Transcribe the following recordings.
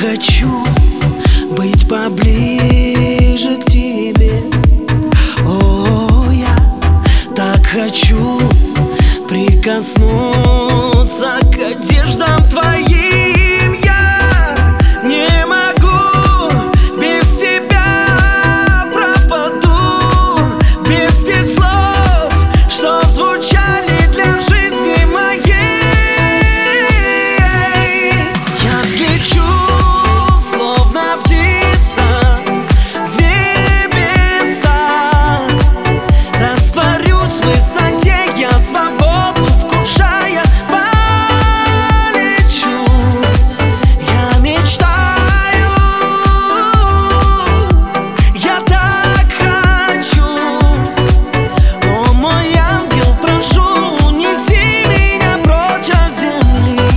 хочу быть поближе к тебе. О, я так хочу прикоснуться к одеждам твоим. Я не могу, без тебя пропаду, без тех слов, что звучали для жизни моей. Я взлечу, словно птица, в небеса, растворюсь в высоте, я свободу вкушая полечу. Я мечтаю, я так хочу. О, мой ангел, прошу, унеси меня прочь от земли.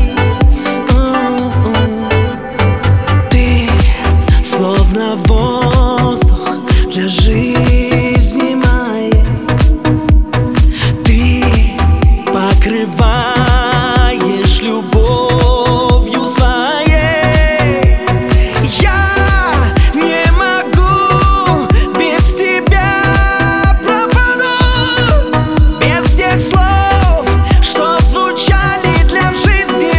Ты словно воздух для жизни моей. Ты покрываешь любовью своей. Я не могу, без тебя пропаду, без тех слов, что звучали для жизни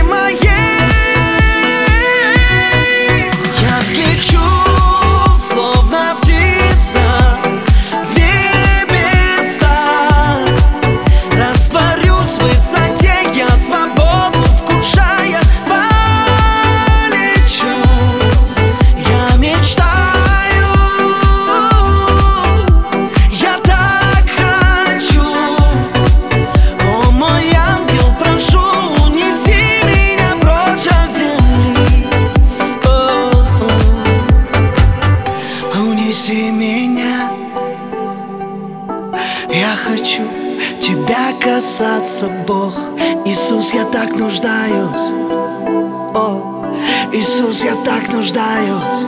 моей. Я взлечу, словно птица, в небеса, растворюсь в высоте, я свободу вкушая полечу. Я мечтаю, я так хочу. О, мой ангел, прошу, унеси меня прочь от земли. Унеси меня. Я хочу тебя касаться, Бог. Иисус, я так нуждаюсь. О, Иисус, я так нуждаюсь.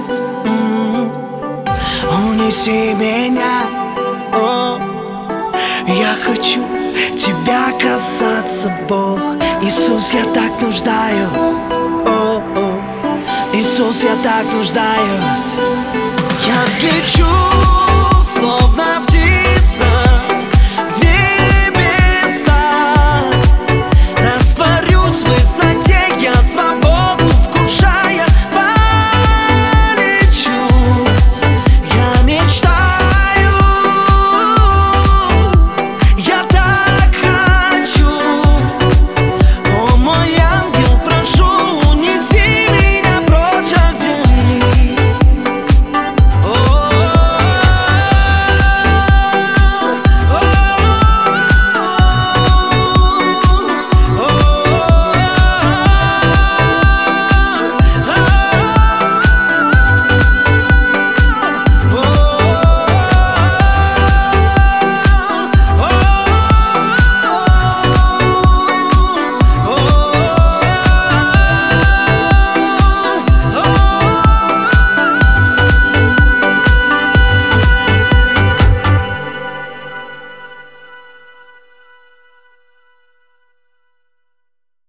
Унеси меня. О, я хочу тебя касаться, Бог. Иисус, я так нуждаюсь. О, Иисус, я так нуждаюсь. Я взлечу.